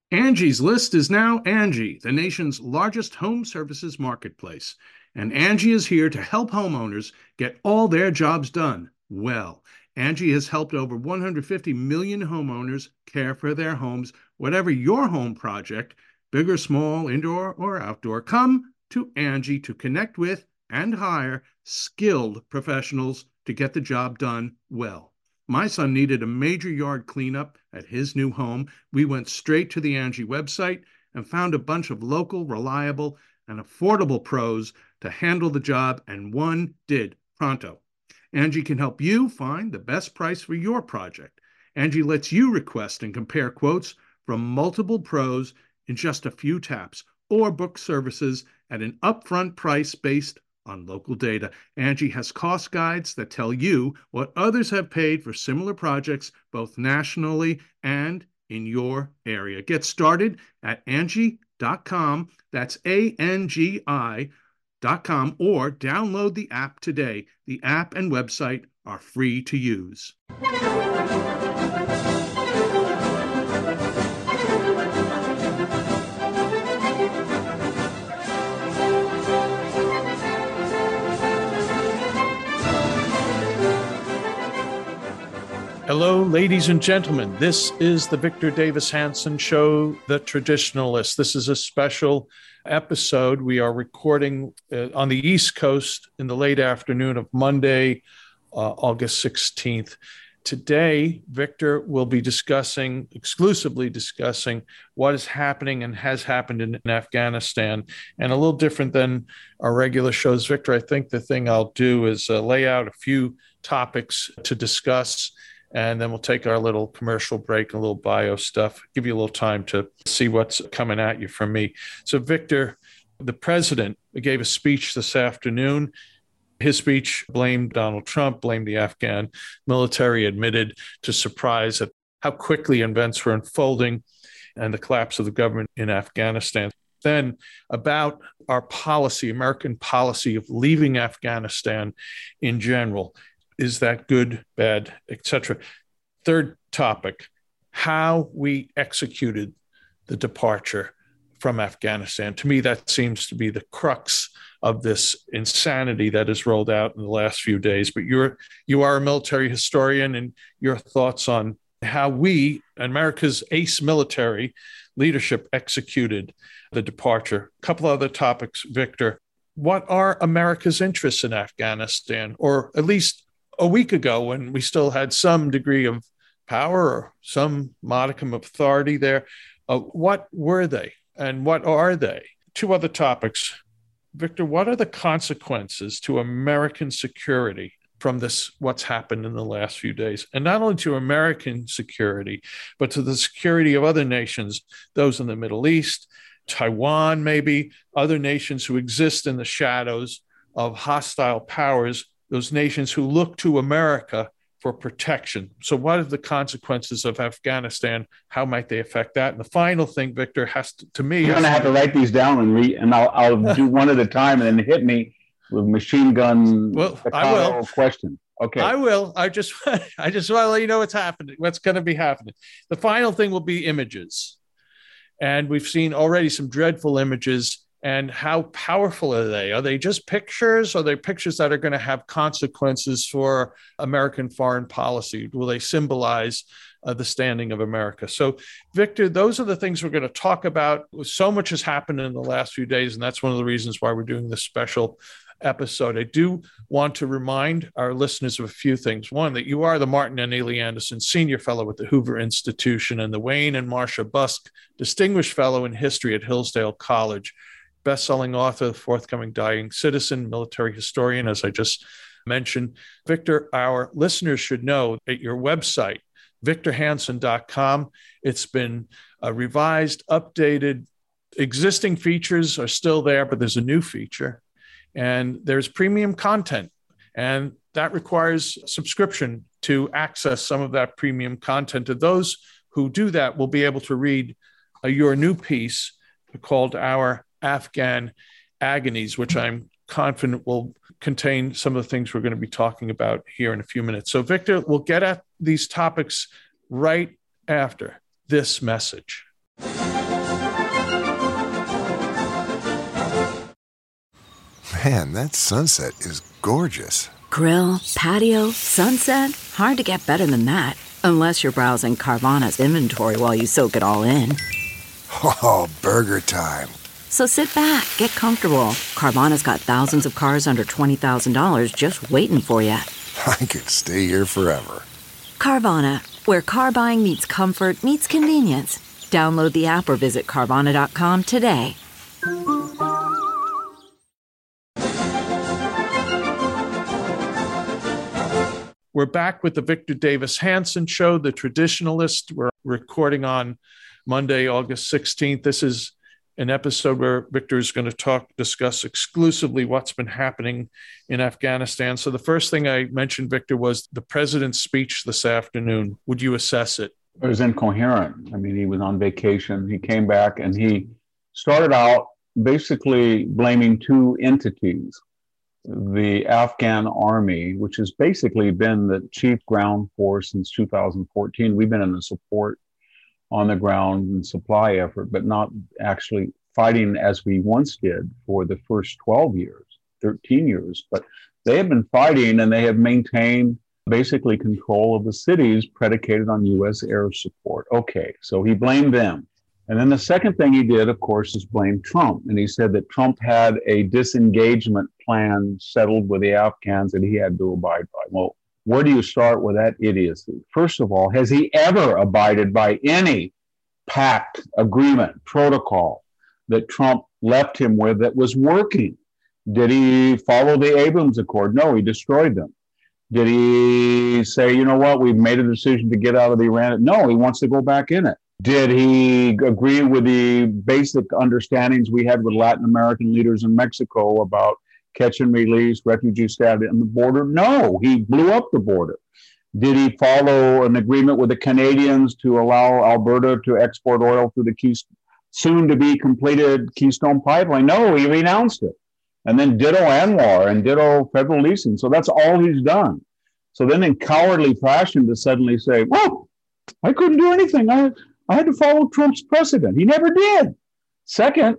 Angie's List is now Angie, the nation's largest home services marketplace. And Angie is here to help homeowners get all their jobs done well. Angie has helped over 150 million homeowners care for their homes. Whatever your home project, big or small, indoor or outdoor, come to Angie to connect with and hire skilled professionals to get the job done well. My son needed a major yard cleanup at his new home. We went straight to the Angie website and found a bunch of local, reliable, and affordable pros to handle the job, and one did pronto. Angie can help you find the best price for your project. Angie lets you request and compare quotes from multiple pros in just a few taps, or book services at an upfront price based on local data. Angie has cost guides that tell you what others have paid for similar projects, both nationally and in your area. Get started at Angie.com. That's ANGI.com, or download the app today. The app and website are free to use. Hello, ladies and gentlemen. This is the Victor Davis Hanson Show, The Traditionalist. This is a special episode. We are recording on the East Coast in the late afternoon of Monday, August 16th. Today, Victor will be exclusively discussing what is happening and has happened in Afghanistan. And a little different than our regular shows, Victor, I think the thing I'll do is lay out a few topics to discuss, and then we'll take our little commercial break, a little bio stuff, give you a little time to see what's coming at you from me. So, Victor, the president gave a speech this afternoon. His speech blamed Donald Trump, blamed the Afghan military, admitted to surprise at how quickly events were unfolding and the collapse of the government in Afghanistan. Then about our policy, American policy of leaving Afghanistan in general. Is that good, bad, etc.? Third topic, how we executed the departure from Afghanistan. To me, that seems to be the crux of this insanity that has rolled out in the last few days. But you are a military historian, and your thoughts on how we, America's ace military leadership, executed the departure. A couple other topics, Victor. What are America's interests in Afghanistan, or at least a week ago when we still had some degree of power or some modicum of authority there? What were they and what are they? Two other topics. Victor, what are the consequences to American security from this, what's happened in the last few days? And not only to American security, but to the security of other nations, those in the Middle East, Taiwan, maybe other nations who exist in the shadows of hostile powers, those nations who look to America for protection. So what are the consequences of Afghanistan? How might they affect that? And the final thing, Victor, has to me... You're going to have to write these down and read, and I'll do one at a time and then hit me with machine gun question. Okay. I will. I just want to let you know what's happening, what's going to be happening. The final thing will be images. And we've seen already some dreadful images. And how powerful are they? Are they just pictures? Or are they pictures that are going to have consequences for American foreign policy? Will they symbolize the standing of America? So, Victor, those are the things we're going to talk about. So much has happened in the last few days, and that's one of the reasons why we're doing this special episode. I do want to remind our listeners of a few things. One, that you are the Martin and Neely Anderson Senior Fellow at the Hoover Institution and the Wayne and Marcia Busk Distinguished Fellow in History at Hillsdale College. Best-selling author, forthcoming Dying Citizen, military historian, as I just mentioned. Victor, our listeners should know at your website, victorhanson.com, it's been revised, updated. Existing features are still there, but there's a new feature. And there's premium content. And that requires subscription to access some of that premium content. And those who do that will be able to read your new piece called Our Afghan Agonies, which I'm confident will contain some of the things we're going to be talking about here in a few minutes. So, Victor, we'll get at these topics right after this message. Man, that sunset is gorgeous. Grill, patio, sunset. Hard to get better than that. Unless you're browsing Carvana's inventory while you soak it all in. Oh, burger time. So sit back, get comfortable. Carvana's got thousands of cars under $20,000 just waiting for you. I could stay here forever. Carvana, where car buying meets comfort meets convenience. Download the app or visit Carvana.com today. We're back with the Victor Davis Hanson Show, The Traditionalist. We're recording on Monday, August 16th. This is an episode where Victor is going to discuss exclusively what's been happening in Afghanistan. So the first thing I mentioned, Victor, was the president's speech this afternoon. Would you assess it? It was incoherent. I mean, he was on vacation. He came back and he started out basically blaming two entities. The Afghan army, which has basically been the chief ground force since 2014. We've been in a support on the ground and supply effort, but not actually fighting as we once did for the first 12 years, 13 years. But they have been fighting and they have maintained basically control of the cities predicated on U.S. air support. Okay, so he blamed them. And then the second thing he did, of course, is blame Trump. And he said that Trump had a disengagement plan settled with the Afghans that he had to abide by. Well, where do you start with that idiocy? First of all, has he ever abided by any pact, agreement, protocol that Trump left him with that was working? Did he follow the Abrams Accord? No, he destroyed them. Did he say, you know what, we've made a decision to get out of Iran? No, he wants to go back in it. Did he agree with the basic understandings we had with Latin American leaders in Mexico about catch and release, refugee status on the border? No, he blew up the border. Did he follow an agreement with the Canadians to allow Alberta to export oil through the soon-to-be completed Keystone Pipeline? No, he renounced it. And then ditto ANWR and ditto federal leasing. So that's all he's done. So then in cowardly fashion to suddenly say, well, I couldn't do anything. I had to follow Trump's precedent. He never did. Second,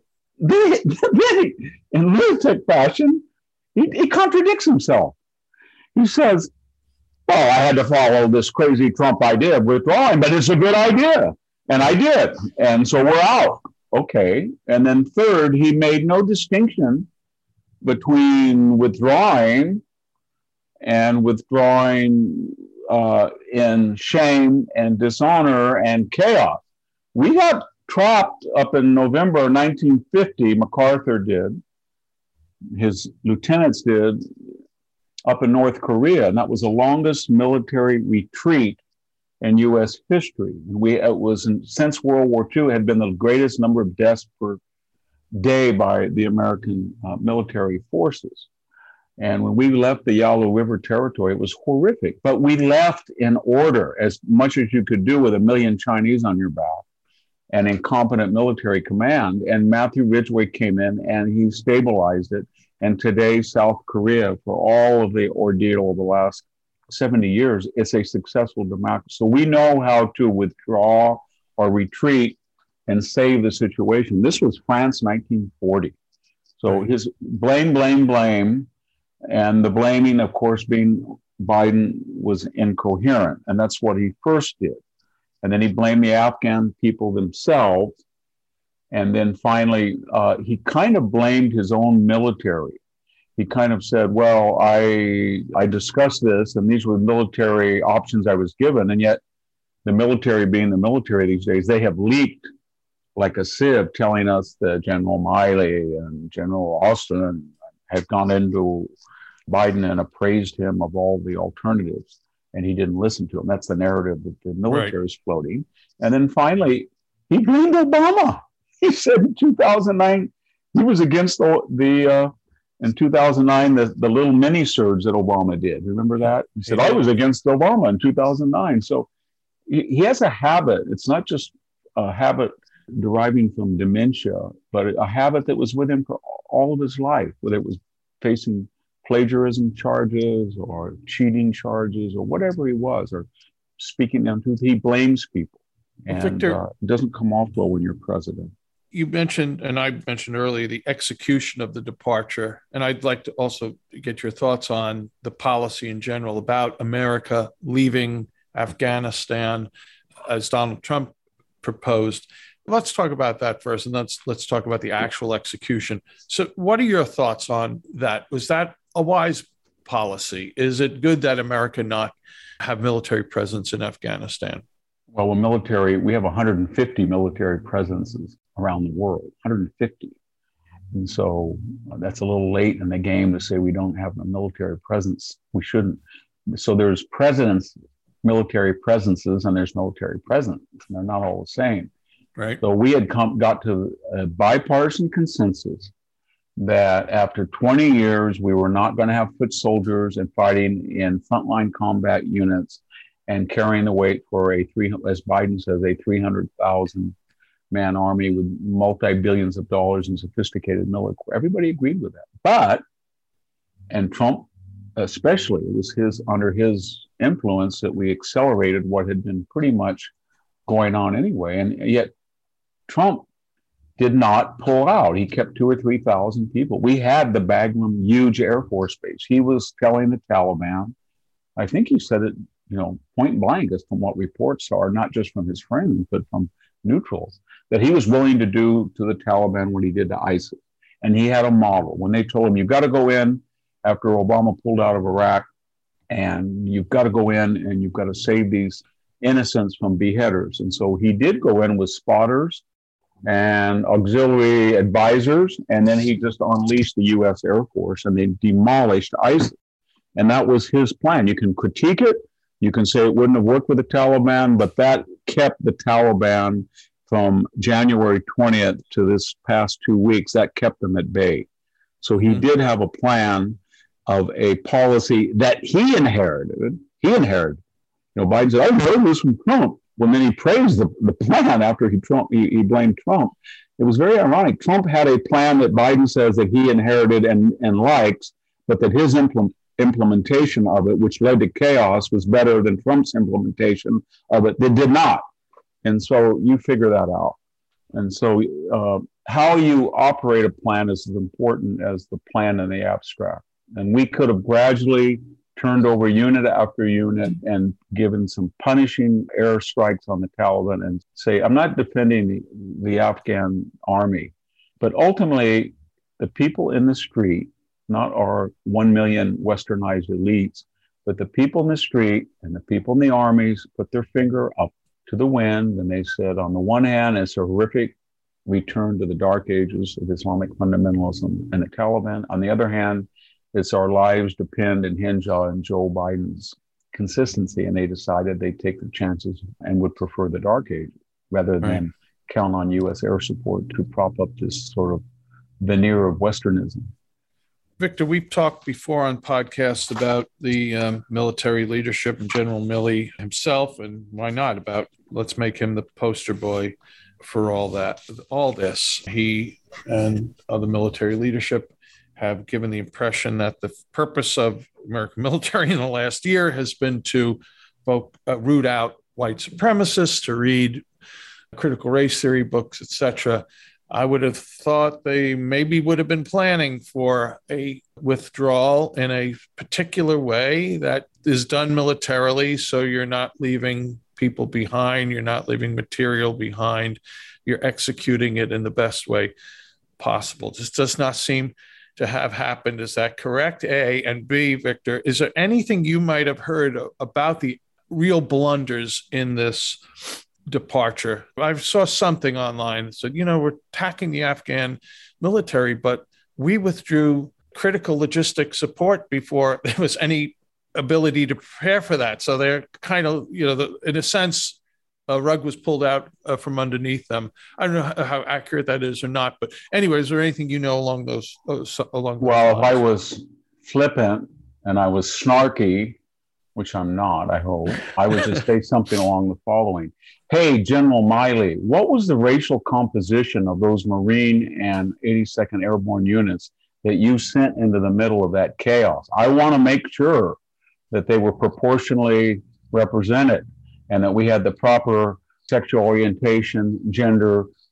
in lunatic fashion, he contradicts himself. He says, well, I had to follow this crazy Trump idea of withdrawing, but it's a good idea. And I did. And so we're out. Okay. And then third, he made no distinction between withdrawing and withdrawing in shame and dishonor and chaos. We got trapped up in November 1950, MacArthur did, his lieutenants did, up in North Korea, and that was the longest military retreat in U.S. history. Since World War II, it had been the greatest number of deaths per day by the American military forces. And when we left the Yalu River Territory, it was horrific. But we left in order, as much as you could do with 1 million Chinese on your back and incompetent military command. And Matthew Ridgway came in and he stabilized it. And today, South Korea, for all of the ordeal of the last 70 years, it's a successful democracy. So we know how to withdraw or retreat and save the situation. This was France 1940. So his blame, and the blaming, of course, being Biden was incoherent. And that's what he first did. And then he blamed the Afghan people themselves. And then finally, he kind of blamed his own military. He kind of said, well, I discussed this, and these were military options I was given. And yet the military, being the military these days, they have leaked like a sieve, telling us that General Milley and General Austin had gone into Biden and appraised him of all the alternatives, and he didn't listen to him. That's the narrative that the military is floating. And then finally, he blamed Obama. He said in 2009, he was against in 2009, the little mini surge that Obama did. Remember that? He said, I was against Obama in 2009. So he has a habit. It's not just a habit deriving from dementia, but a habit that was with him for all of his life, whether it was facing plagiarism charges or cheating charges or whatever he was, or speaking the untruth. He blames people. And Victor, it doesn't come off well when you're president. you mentioned, and I mentioned earlier, the execution of the departure. And I'd like to also get your thoughts on the policy in general about America leaving Afghanistan as Donald Trump proposed. Let's talk about that first, and let's talk about the actual execution. So what are your thoughts on that? Was that a wise policy? Is it good that America not have military presence in Afghanistan? Well, we have 150 military presences around the world, 150. And so that's a little late in the game to say we don't have a military presence. We shouldn't. So there's military presences, and there's military presence. They're not all the same. Right. So we had got to a bipartisan consensus that after 20 years, we were not going to have foot soldiers and fighting in frontline combat units and carrying the weight for as Biden says, a 300,000 man army with multi-billions of dollars in sophisticated military. Everybody agreed with that. And Trump, especially, it was under his influence that we accelerated what had been pretty much going on anyway. And yet Trump did not pull out. He kept 2,000 or 3,000 people. We had the Bagram huge Air Force base. He was telling the Taliban, I think he said it, point blank, as from what reports are, not just from his friends, but from neutrals, that he was willing to do to the Taliban what he did to ISIS. And he had a model. When they told him, you've got to go in after Obama pulled out of Iraq, and you've got to go in and you've got to save these innocents from beheaders. And so he did go in with spotters and auxiliary advisors, and then he just unleashed the U.S. Air Force, and they demolished ISIS. And that was his plan. You can critique it. You can say it wouldn't have worked with the Taliban, but that kept the Taliban from January 20th to this past 2 weeks. That kept them at bay. So he did have a plan of a policy that he inherited. Biden said, I heard this from Trump. Well, then he praised the plan after he blamed Trump. It was very ironic. Trump had a plan that Biden says that he inherited and likes, but that his implementation of it, which led to chaos, was better than Trump's implementation of it that did not. And so you figure that out. And so how you operate a plan is as important as the plan in the abstract. And we could have gradually turned over unit after unit and given some punishing airstrikes on the Taliban and say, I'm not defending the Afghan army, but ultimately the people in the street, not our 1 million westernized elites, but the people in the street and the people in the armies put their finger up to the wind. And they said, on the one hand, it's a horrific return to the dark ages of Islamic fundamentalism and the Taliban. On the other hand, it's our lives depend and hinge on Joe Biden's consistency. And they decided they'd take their chances and would prefer the dark ages rather than count on U.S. air support to prop up this sort of veneer of Westernism. Victor, we've talked before on podcasts about the military leadership and General Milley himself, and why not about let's make him the poster boy for all this. He and other military leadership have given the impression that the purpose of American military in the last year has been to root out white supremacists, to read critical race theory books, etc. I would have thought they maybe would have been planning for a withdrawal in a particular way that is done militarily, so you're not leaving people behind, you're not leaving material behind, you're executing it in the best way possible. This does not seem to have happened. Is that correct? A, and B, Victor, is there anything you might have heard about the real blunders in this departure? I saw something online that said, we're attacking the Afghan military, but we withdrew critical logistic support before there was any ability to prepare for that. So they're kind of, in a sense, a rug was pulled out from underneath them. I don't know how accurate that is or not, but anyway, is there anything along those lines? If I was flippant and I was snarky, which I'm not, I hope, I would just say something along the following. Hey, General Milley, what was the racial composition of those Marine and 82nd Airborne units that you sent into the middle of that chaos? I want to make sure that they were proportionally represented and that we had the proper sexual orientation, gender,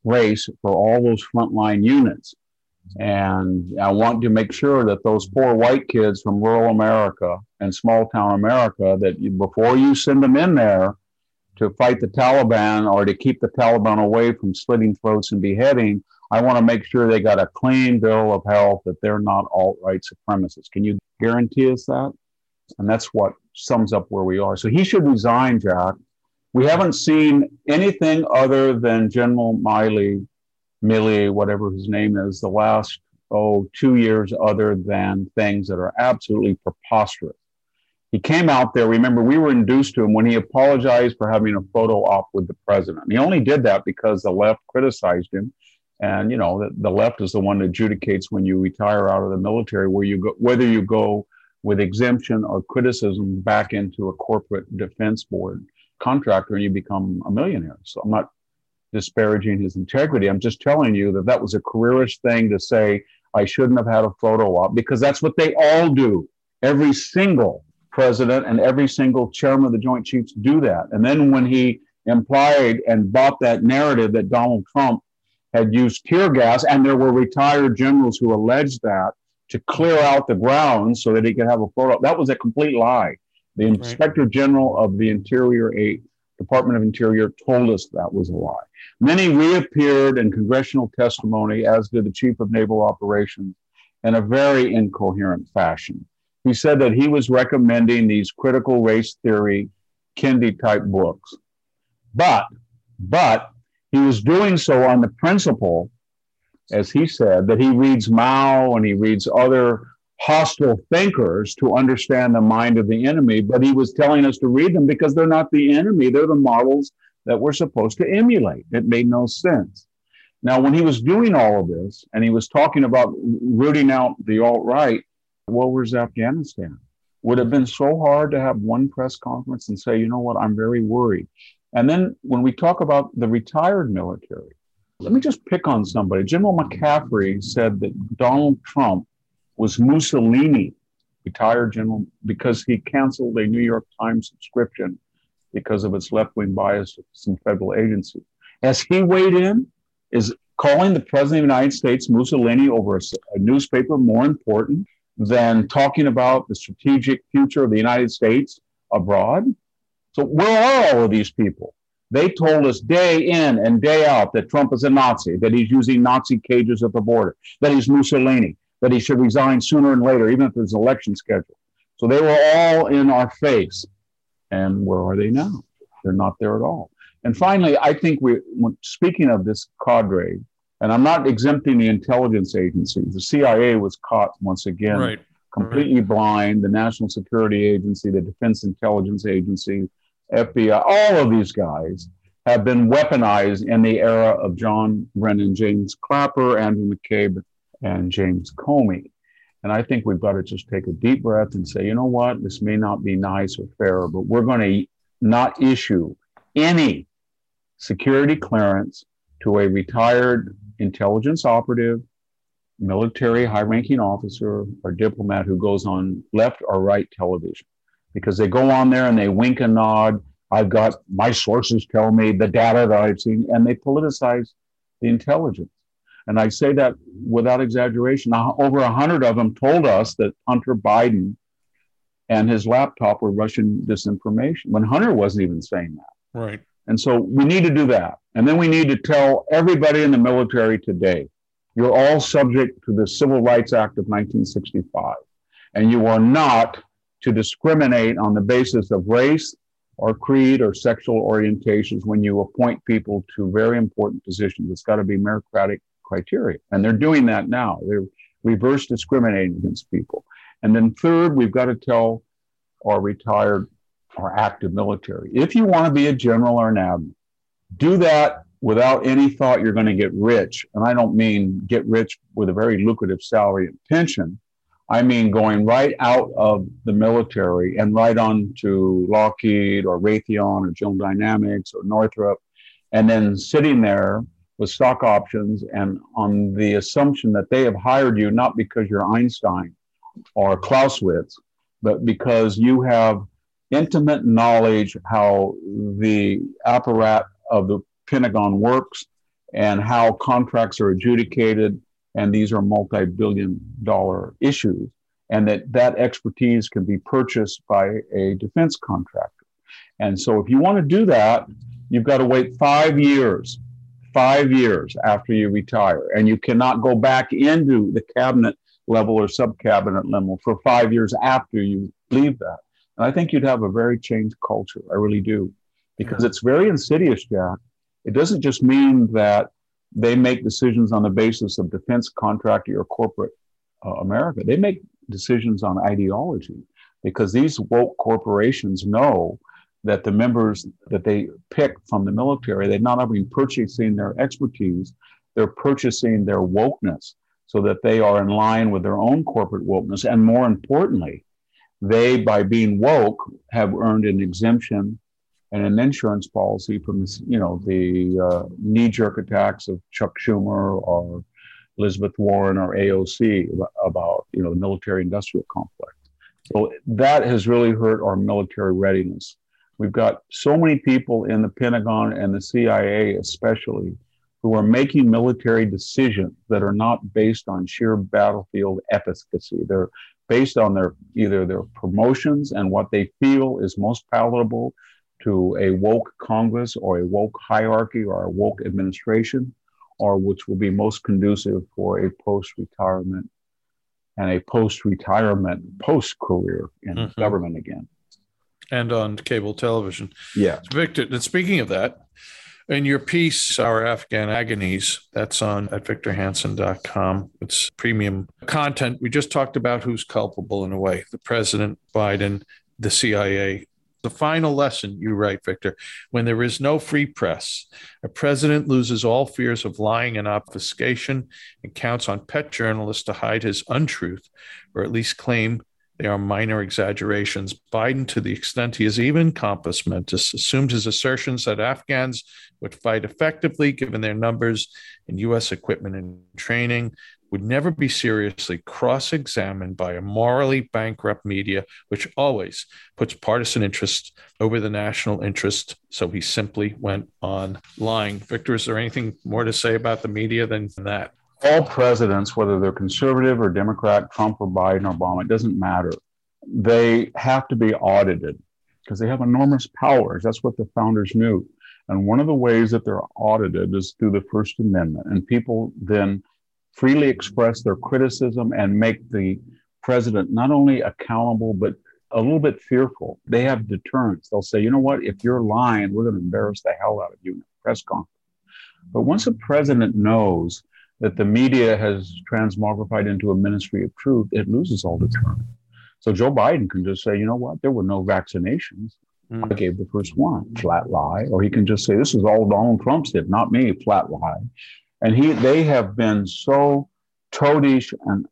race for all those frontline units. And I want to make sure that those poor white kids from rural America and small town America, that before you send them in there to fight the Taliban or to keep the Taliban away from slitting throats and beheading, I want to make sure they got a clean bill of health, that they're not alt-right supremacists. Can you guarantee us that? And that's what sums up where we are. So he should resign, Jack. We haven't seen anything other than General Milley, whatever his name is, the last 2 years, other than things that are absolutely preposterous. He came out there, remember, we were induced to him when he apologized for having a photo op with the president. He only did that because the left criticized him. And, you know, the left is the one that adjudicates when you retire out of the military, whether you go with exemption or criticism back into a corporate defense board contractor and you become a millionaire. So I'm not disparaging his integrity. I'm just telling you that that was a careerist thing to say, I shouldn't have had a photo op, because that's what they all do. Every single president and every single chairman of the Joint Chiefs do that. And then when he implied and bought that narrative that Donald Trump had used tear gas, and there were retired generals who alleged that to clear out the grounds so that he could have a photo, that was a complete lie. The Inspector General of the Department of Interior told us that was a lie. And then he reappeared in congressional testimony, as did the Chief of Naval Operations, in a very incoherent fashion. He said that he was recommending these critical race theory, Kendi-type books. But he was doing so on the principle, as he said, that he reads Mao and he reads other hostile thinkers to understand the mind of the enemy, but he was telling us to read them because they're not the enemy. They're the models that we're supposed to emulate. It made no sense. Now, when he was doing all of this and he was talking about rooting out the alt-right, well, where's Afghanistan? Would have been so hard to have one press conference and say, you know what, I'm very worried. And then when we talk about the retired military, let me just pick on somebody. General McCaffrey said that Donald Trump was Mussolini, retired general, because he canceled a New York Times subscription because of its left-wing bias to some federal agency. As he weighed in, is calling the president of the United States Mussolini over a newspaper more important than talking about the strategic future of the United States abroad? So where are all of these people? They told us day in and day out that Trump is a Nazi, that he's using Nazi cages at the border, that he's Mussolini, that he should resign sooner and later, even if there's an election schedule. So they were all in our face. And where are they now? They're not there at all. And finally, I think speaking of this cadre, and I'm not exempting the intelligence agencies. The CIA was caught once again, completely blind. The National Security Agency, the Defense Intelligence Agency, FBI, all of these guys have been weaponized in the era of John Brennan, James Clapper, Andrew McCabe, and James Comey. And I think we've got to just take a deep breath and say, you know what, this may not be nice or fair, but we're going to not issue any security clearance to a retired intelligence operative, military high-ranking officer, or diplomat who goes on left or right television. Because they go on there and they wink and nod. I've got my sources tell me the data that I've seen, and they politicize the intelligence. And I say that without exaggeration. Now, over 100 of them told us that Hunter Biden and his laptop were Russian disinformation, when Hunter wasn't even saying that. Right. And so we need to do that. And then we need to tell everybody in the military today, you're all subject to the Civil Rights Act of 1965, and you are not to discriminate on the basis of race or creed or sexual orientations when you appoint people to very important positions. It's got to be meritocratic criteria. And they're doing that now. They're reverse discriminating against people. And then third, we've got to tell our retired or active military, if you want to be a general or an admiral, do that without any thought you're going to get rich. And I don't mean get rich with a very lucrative salary and pension. I mean going right out of the military and right on to Lockheed or Raytheon or General Dynamics or Northrop, and then sitting there with stock options and on the assumption that they have hired you not because you're Einstein or Clausewitz, but because you have intimate knowledge how the apparatus of the Pentagon works, and how contracts are adjudicated. And these are multi-billion-dollar issues, and that expertise can be purchased by a defense contractor. And so if you want to do that, you've got to wait 5 years after you retire. And you cannot go back into the cabinet level or sub-cabinet level for 5 years after you leave that. And I think you'd have a very changed culture. I really do. Because it's very insidious, Jack. It doesn't just mean that they make decisions on the basis of defense contractor or corporate America. They make decisions on ideology, because these woke corporations know that the members that they pick from the military, they're not only purchasing their expertise, they're purchasing their wokeness so that they are in line with their own corporate wokeness. And more importantly, they, by being woke, have earned an exemption and an insurance policy from the knee-jerk attacks of Chuck Schumer or Elizabeth Warren or AOC about the military-industrial complex. So that has really hurt our military readiness. We've got so many people in the Pentagon and the CIA especially who are making military decisions that are not based on sheer battlefield efficacy. They're based on either their promotions and what they feel is most palatable to a woke Congress or a woke hierarchy or a woke administration, or which will be most conducive for a post-retirement and a post-retirement post-career in government again. And on cable television. Yeah. Victor, and speaking of that, in your piece, Our Afghan Agonies, that's on at victorhanson.com. It's premium content. We just talked about who's culpable in a way, the president, Biden, the CIA. The final lesson, you write, Victor, when there is no free press, a president loses all fears of lying and obfuscation and counts on pet journalists to hide his untruth, or at least claim they are minor exaggerations. Biden, to the extent he is even compos mentis, assumed his assertions that Afghans would fight effectively given their numbers and U.S. equipment and training, would never be seriously cross-examined by a morally bankrupt media, which always puts partisan interest over the national interest. So he simply went on lying. Victor, is there anything more to say about the media than that? All presidents, whether they're conservative or Democrat, Trump or Biden or Obama, it doesn't matter. They have to be audited because they have enormous powers. That's what the founders knew. And one of the ways that they're audited is through the First Amendment. And people then freely express their criticism and make the president not only accountable, but a little bit fearful. They have deterrence. They'll say, you know what, if you're lying, we're going to embarrass the hell out of you in a press conference. But once a president knows that the media has transmogrified into a ministry of truth, it loses all deterrence. So Joe Biden can just say, you know what, there were no vaccinations. I gave the first one, flat lie. Or he can just say, this is all Donald Trump's did, not me, flat lie. And they have been so toadish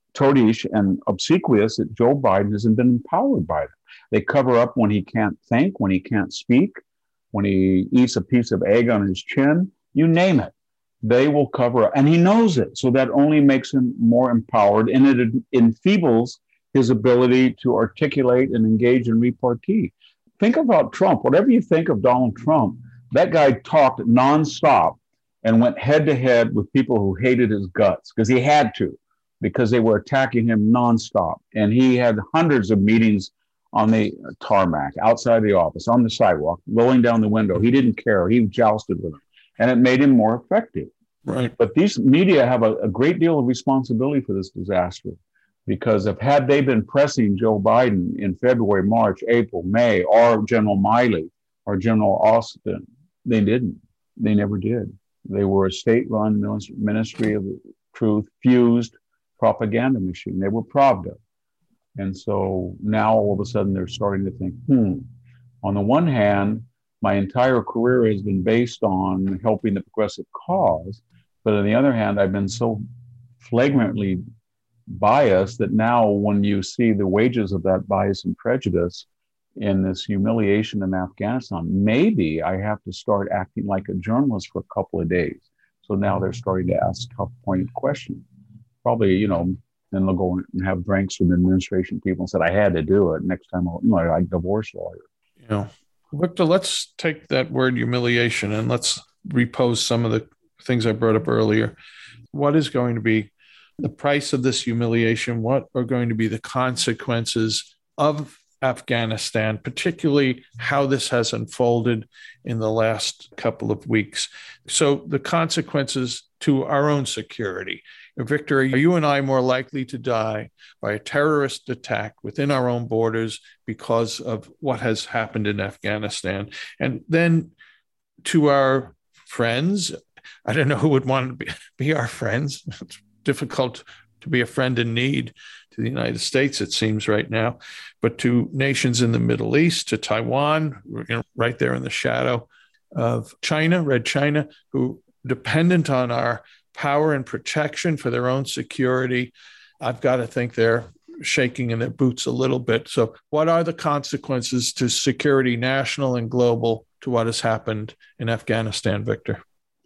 and obsequious that Joe Biden hasn't been empowered by them. They cover up when he can't think, when he can't speak, when he eats a piece of egg on his chin, you name it. They will cover up. And he knows it. So that only makes him more empowered, and it enfeebles his ability to articulate and engage in repartee. Think about Trump. Whatever you think of Donald Trump, that guy talked nonstop and went head to head with people who hated his guts because he had to, because they were attacking him nonstop. And he had hundreds of meetings on the tarmac, outside the office, on the sidewalk, rolling down the window. He didn't care. He jousted with them. And it made him more effective. Right. But these media have a great deal of responsibility for this disaster, because had they been pressing Joe Biden in February, March, April, May, or General Miley or General Austin, they didn't. They never did. They were a state-run ministry of truth, fused propaganda machine. They were Pravda. And so now all of a sudden they're starting to think, on the one hand, my entire career has been based on helping the progressive cause. But on the other hand, I've been so flagrantly biased that now when you see the wages of that bias and prejudice in this humiliation in Afghanistan, maybe I have to start acting like a journalist for a couple of days. So now they're starting to ask tough, pointed questions. Probably, then they'll go and have drinks with administration people and said, I had to do it. Next time, like divorce lawyer. Victor, let's take that word humiliation and let's repose some of the things I brought up earlier. What is going to be the price of this humiliation? What are going to be the consequences of Afghanistan, particularly how this has unfolded in the last couple of weeks? So the consequences to our own security. Victor, are you and I more likely to die by a terrorist attack within our own borders because of what has happened in Afghanistan? And then to our friends, I don't know who would want to be our friends. It's difficult to be a friend in need to the United States, it seems right now, but to nations in the Middle East, to Taiwan, right there in the shadow of China, Red China, who dependent on our power and protection for their own security. I've got to think they're shaking in their boots a little bit. So what are the consequences to security, national and global, to what has happened in Afghanistan, Victor?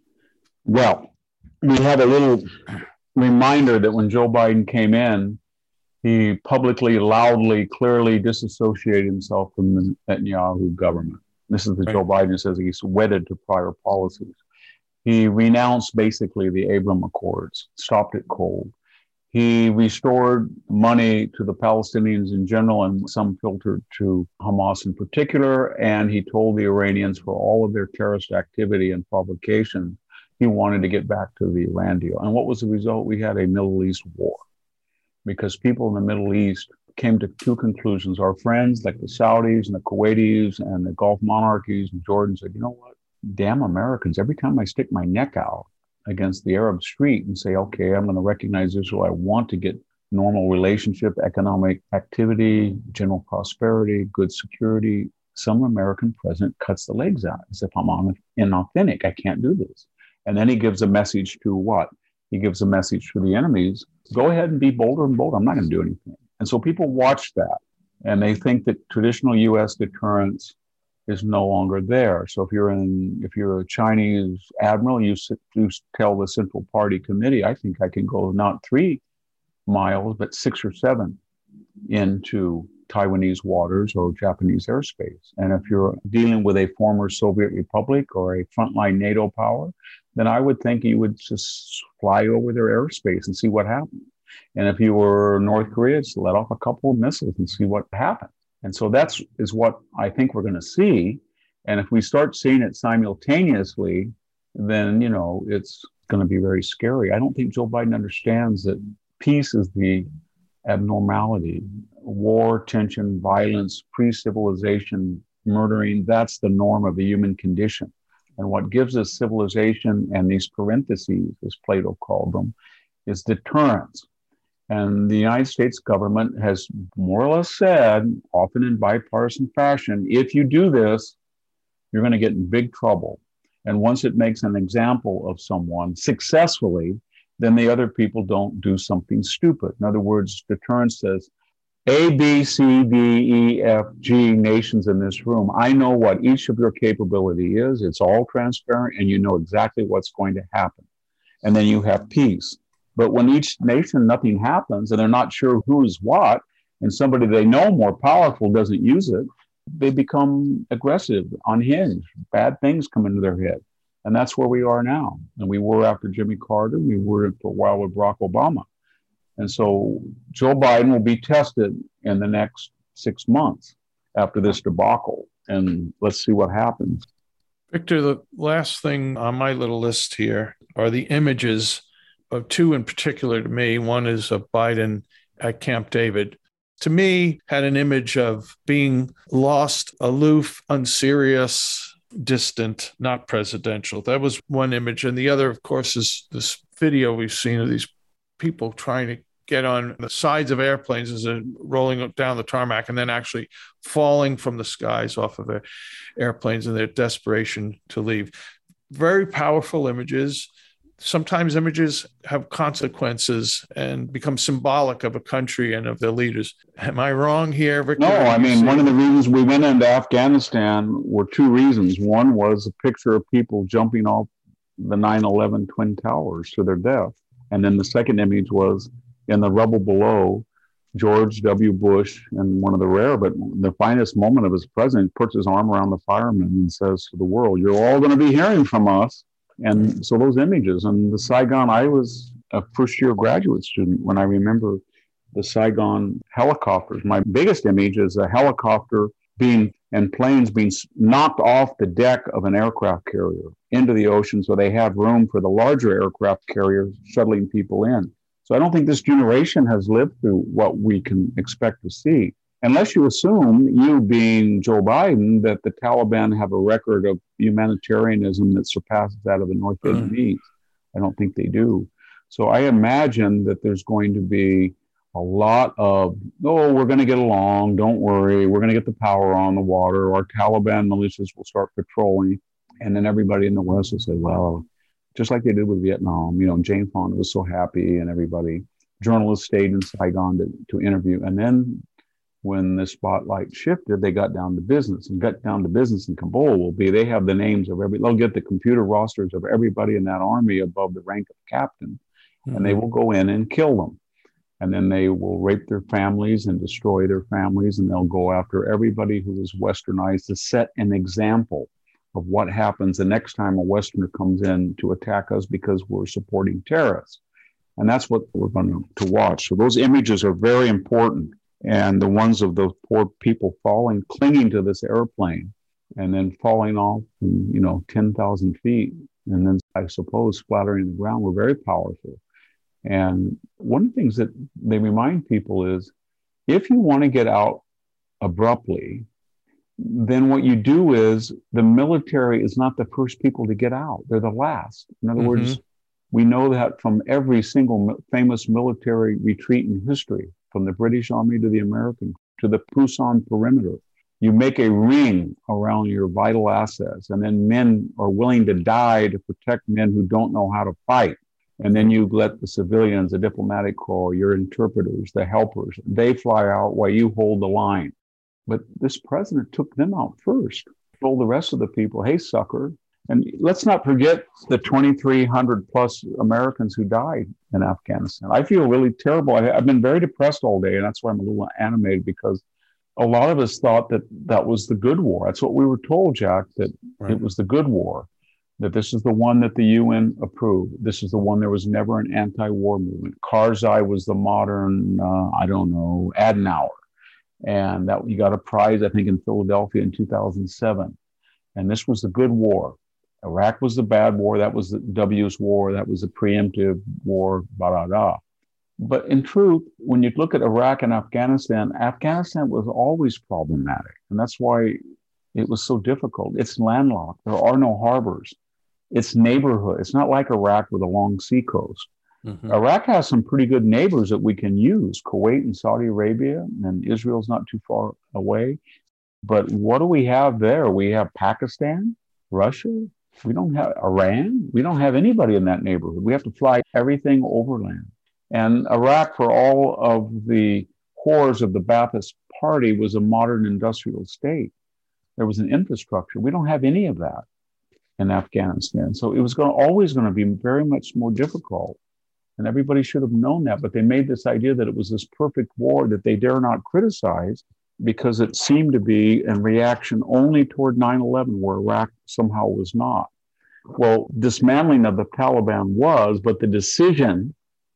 Well, we have a little reminder that when Joe Biden came in, he publicly, loudly, clearly disassociated himself from the Netanyahu government. This is the right. Joe Biden who says he's wedded to prior policies. He renounced basically the Abraham Accords, stopped it cold. He restored money to the Palestinians in general and some filtered to Hamas in particular. And he told the Iranians for all of their terrorist activity and provocation, he wanted to get back to the Iran deal. And what was the result? We had a Middle East war because people in the Middle East came to two conclusions. Our friends like the Saudis and the Kuwaitis and the Gulf monarchies and Jordan said, you know what? Damn Americans, every time I stick my neck out against the Arab street and say, okay, I'm going to recognize Israel, I want to get normal relationship, economic activity, general prosperity, good security, some American president cuts the legs out as if I'm inauthentic. I can't do this. And then he gives a message to what? He gives a message to the enemies. Go ahead and be bolder and bolder. I'm not going to do anything. And so people watch that and they think that traditional U.S. deterrence is no longer there. So if you're a Chinese admiral, you tell the Central Party Committee, I think I can go not 3 miles, but 6 or 7 into Taiwanese waters or Japanese airspace. And if you're dealing with a former Soviet republic or a frontline NATO power, then I would think you would just fly over their airspace and see what happened. And if you were North Korea, just let off a couple of missiles and see what happened. And so that is what I think we're going to see. And if we start seeing it simultaneously, then, it's going to be very scary. I don't think Joe Biden understands that peace is the abnormality. War, tension, violence, pre-civilization, murdering, that's the norm of the human condition. And what gives us civilization and these parentheses, as Plato called them, is deterrence. And the United States government has more or less said, often in bipartisan fashion, if you do this, you're going to get in big trouble. And once it makes an example of someone successfully, then the other people don't do something stupid. In other words, deterrence says, A, B, C, D, E, F, G nations in this room, I know what each of your capability is. It's all transparent, and you know exactly what's going to happen. And then you have peace. But when each nation, nothing happens, and they're not sure who is what, and somebody they know more powerful doesn't use it, they become aggressive, unhinged. Bad things come into their head. And that's where we are now. And we were after Jimmy Carter. We were for a while with Barack Obama. And so Joe Biden will be tested in the next 6 months after this debacle. And let's see what happens. Victor, the last thing on my little list here are the images of two in particular to me. One is of Biden at Camp David. To me, had an image of being lost, aloof, unserious, distant, not presidential. That was one image. And the other, of course, is this video we've seen of these people trying to get on the sides of airplanes as they're rolling down the tarmac and then actually falling from the skies off of their airplanes in their desperation to leave. Very powerful images. Sometimes images have consequences and become symbolic of a country and of their leaders. Am I wrong here, Victor? No, I mean, one of the reasons we went into Afghanistan were 2 reasons. One was a picture of people jumping off the 9/11 Twin Towers to their death. And then the second image was in the rubble below, George W. Bush, and one of the rare, but the finest moment of his presidency, puts his arm around the firemen and says to the world, you're all going to be hearing from us And so those images, and the Saigon, I was a first-year graduate student when I remember the Saigon helicopters. My biggest image is a helicopter and planes being knocked off the deck of an aircraft carrier into the ocean, so they have room for the larger aircraft carriers shuttling people in. So I don't think this generation has lived through what we can expect to see. Unless you assume, you being Joe Biden, that the Taliban have a record of humanitarianism that surpasses that of the North Vietnamese. I don't think they do. So I imagine that there's going to be a lot of, oh, we're going to get along, don't worry, we're going to get the power on the water, our Taliban militias will start patrolling, and then everybody in the West will say, well, just like they did with Vietnam, Jane Fonda was so happy, and everybody, journalists stayed in Saigon to interview, and then when the spotlight shifted, they got down to business, and got down to business in Kabul they have the names of they'll get the computer rosters of everybody in that army above the rank of captain, and they will go in and kill them. And then they will rape their families and destroy their families, and they'll go after everybody who is westernized to set an example of what happens the next time a Westerner comes in to attack us because we're supporting terrorists. And that's what we're going to watch. So those images are very important. And the ones of those poor people clinging to this airplane and then falling off from, 10,000 feet, and then I suppose splattering the ground were very powerful. And one of the things that they remind people is, if you want to get out abruptly, then what you do is the military is not the first people to get out. They're the last. In other words, we know that from every single famous military retreat in history, from the British Army to the American, to the Pusan perimeter. You make a ring around your vital assets, and then men are willing to die to protect men who don't know how to fight. And then you let the civilians, the diplomatic corps, your interpreters, the helpers, they fly out while you hold the line. But this president took them out first, told the rest of the people, hey, sucker. And let's not forget the 2,300 plus Americans who died in Afghanistan. I feel really terrible. I've been very depressed all day, and that's why I'm a little animated, because a lot of us thought that that was the good war. That's what we were told, Jack, that It was the good war, that this is the one that the UN approved. This is the one there was never an anti-war movement. Karzai was the modern, Adenauer. And that you got a prize, I think, in Philadelphia in 2007. And this was the good war. Iraq was the bad war. That was the W's war. That was the preemptive war, But in truth, when you look at Iraq and Afghanistan, Afghanistan was always problematic. And that's why it was so difficult. It's landlocked. There are no harbors. It's neighborhood. It's not like Iraq with a long sea coast. Iraq has some pretty good neighbors that we can use. Kuwait and Saudi Arabia, and Israel's not too far away. But what do we have there? We have Pakistan, Russia. We don't have Iran. We don't have anybody in that neighborhood. We have to fly everything overland. And Iraq, for all of the horrors of the Ba'athist Party, was a modern industrial state. There was an infrastructure. We don't have any of that in Afghanistan. So it was always going to be very much more difficult. And everybody should have known that. But they made this idea that it was this perfect war that they dare not criticize, because it seemed to be in reaction only toward 9/11, where Iraq somehow was not. Well, dismantling of the Taliban was, but the decision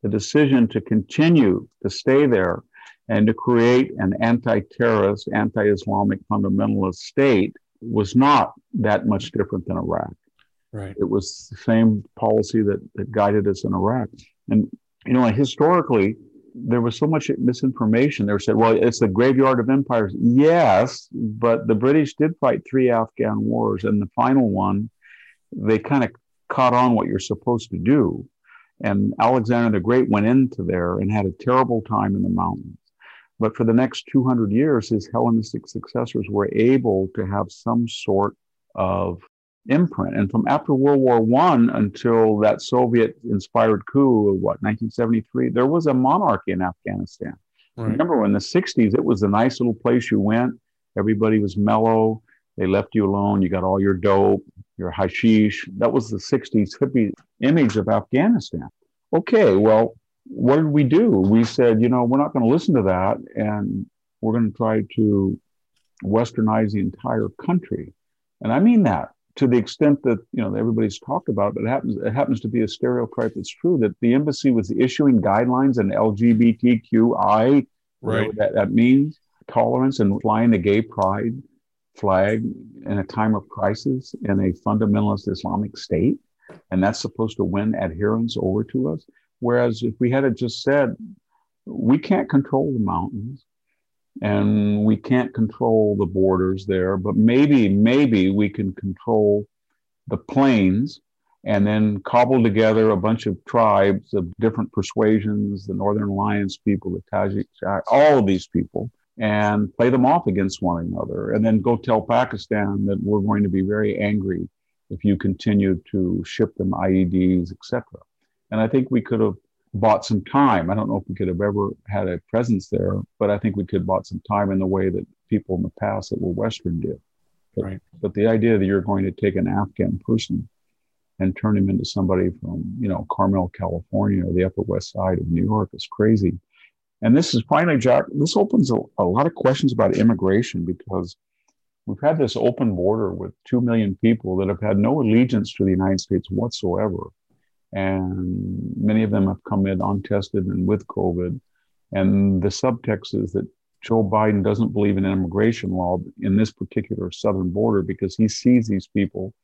to continue to stay there and to create an anti-terrorist, anti-Islamic fundamentalist state was not that much different than Iraq. Right. It was the same policy that guided us in Iraq. And, historically, there was so much misinformation. They said, well, it's the graveyard of empires. Yes, but the British did fight 3 Afghan wars. And the final one, they kind of caught on what you're supposed to do. And Alexander the Great went into there and had a terrible time in the mountains. But for the next 200 years, his Hellenistic successors were able to have some sort of imprint. And from after World War I until that Soviet-inspired coup of 1973, there was a monarchy in Afghanistan. Right. Remember, in the 60s, it was a nice little place you went. Everybody was mellow. They left you alone. You got all your dope, your hashish. That was the 60s hippie image of Afghanistan. Okay, well, what did we do? We said, we're not going to listen to that, and we're going to try to westernize the entire country. And I mean that. to the extent that, everybody's talked about, but it happens to be a stereotype that's true, that the embassy was issuing guidelines on LGBTQI, right. whatever that means, tolerance, and flying the gay pride flag in a time of crisis in a fundamentalist Islamic state. And that's supposed to win adherence over to us. Whereas if we had just said, we can't control the mountains and we can't control the borders there, but maybe we can control the plains, and then cobble together a bunch of tribes of different persuasions, the Northern Alliance people, the Tajik, all of these people, and play them off against one another, and then go tell Pakistan that we're going to be very angry if you continue to ship them IEDs, etc. And I think we could have bought some time. I don't know if we could have ever had a presence there, but I think we could have bought some time in the way that people in the past that were Western did. But the idea that you're going to take an Afghan person and turn him into somebody from, Carmel, California, or the Upper West Side of New York is crazy. And this is finally, Jack, this opens a lot of questions about immigration, because we've had this open border with 2 million people that have had no allegiance to the United States whatsoever. And many of them have come in untested and with COVID. And the subtext is that Joe Biden doesn't believe in immigration law in this particular southern border, because he sees these people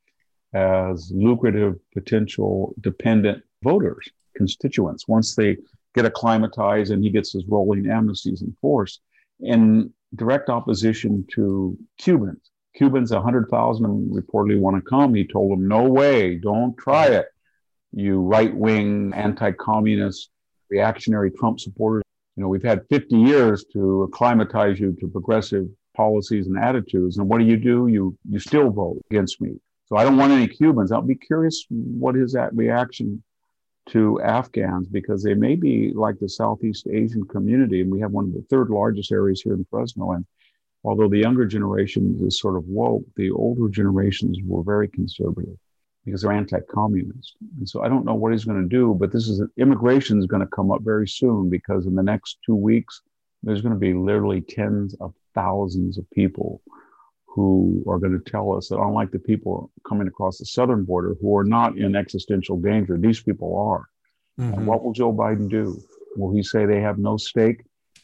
as lucrative, potential dependent voters, constituents, once they get acclimatized and he gets his rolling amnesties in force, in direct opposition to Cubans. Cubans, 100,000 of them reportedly want to come. He told them, no way, don't try it. You right-wing, anti-communist, reactionary Trump supporters. We've had 50 years to acclimatize you to progressive policies and attitudes. And what do? You still vote against me. So I don't want any Cubans. I'll be curious what is that reaction to Afghans, because they may be like the Southeast Asian community. And we have one of the third largest areas here in Fresno. And although the younger generation is sort of woke, the older generations were very conservative, because they're anti-communist. And so I don't know what he's going to do, but immigration is going to come up very soon, because in the next 2 weeks, there's going to be literally tens of thousands of people who are going to tell us that, unlike the people coming across the southern border who are not in existential danger, these people are. Mm-hmm. And what will Joe Biden do? Will he say they have no stake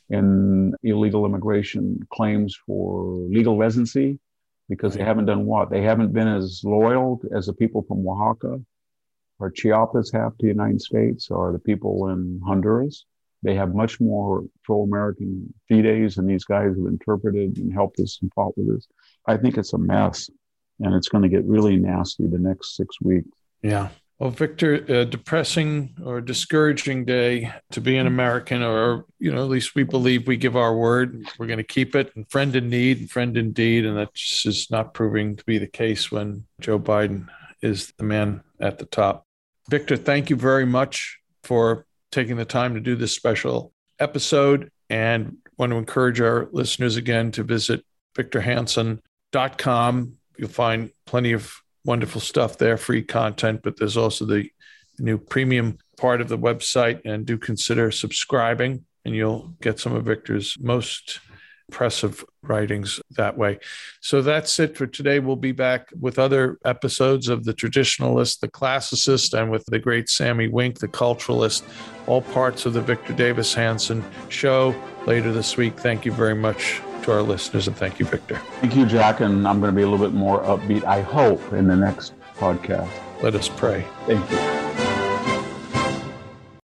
in illegal immigration claims for legal residency? Because they haven't done what? They haven't been as loyal as the people from Oaxaca or Chiapas have to the United States, or the people in Honduras. They have much more pro-American fides, and these guys have interpreted and helped us and fought with us. I think it's a mess, and it's going to get really nasty the next 6 weeks. Yeah. Well, Victor, a depressing or discouraging day to be an American, or, at least we believe we give our word. We're going to keep it, and friend in need and friend indeed. And that's just not proving to be the case when Joe Biden is the man at the top. Victor, thank you very much for taking the time to do this special episode, and want to encourage our listeners again to visit victorhanson.com. You'll find plenty of wonderful stuff there, free content, but there's also the new premium part of the website, and do consider subscribing, and you'll get some of Victor's most impressive writings that way. So that's it for today. We'll be back with other episodes of The Traditionalist, The Classicist, and with the great Sammy Wink, The Culturalist, all parts of the Victor Davis Hanson show later this week. Thank you very much to our listeners, and thank you, Victor. Thank you, Jack, and I'm going to be a little bit more upbeat, I hope, in the next podcast. Let us pray. Thank you.